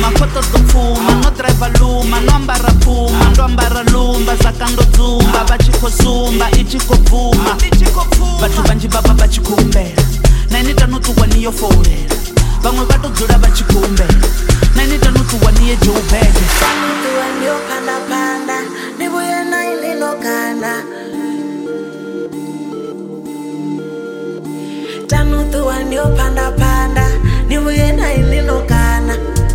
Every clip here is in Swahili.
khoto dzo pfuma no driver luma no ambara puma ndo ambara lumba sakando dzumba vha tshi khou sumba i tshi khou bvuma vhathu vhanzhi vha vha vha tshi khou humbela na ini tano ṱuwa ni yo foulela vhaṅwe vha to dzula vha tshi khou humbela na ini tano ṱuwa ni ye Joburg tano ṱuwa ni yo panda panda ni vhuye na ini no kana tano ṱuwa ni yo panda panda ni vhuye na ini no kana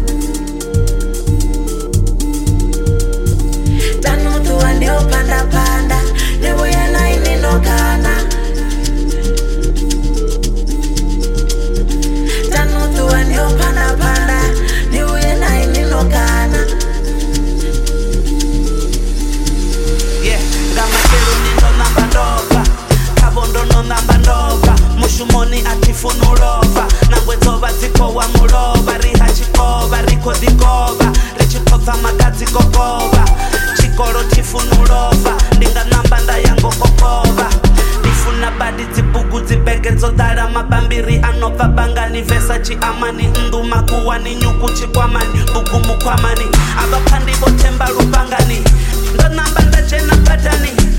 tano ṱuwa ni yo panda panda ni vhuye na ini no kana tano ṱuwa ni yo panda panda ni vhuye na ini no kana yeah nga matsheloni ndo namba ndobva khavho ndo no namba ndobva mushumoni a thi funi u lova nangwe dzo vha dzi khou wa mulovha ri ha tshikovha ri khou ḓikovha ri tshi khopfa makadzi kokovha tshikolo thi funi u lova ndi nga namba nda ya ngokokovha ndi funa badi dzibugu dzibege dzo ḓala mabambiri a no bva bangani vesa tshiamani nnḓu makuwani nyuku tshikwamani bugu mukhwamani a vha pha ndi vho themba lufhangani ndo namba nda dzhena badani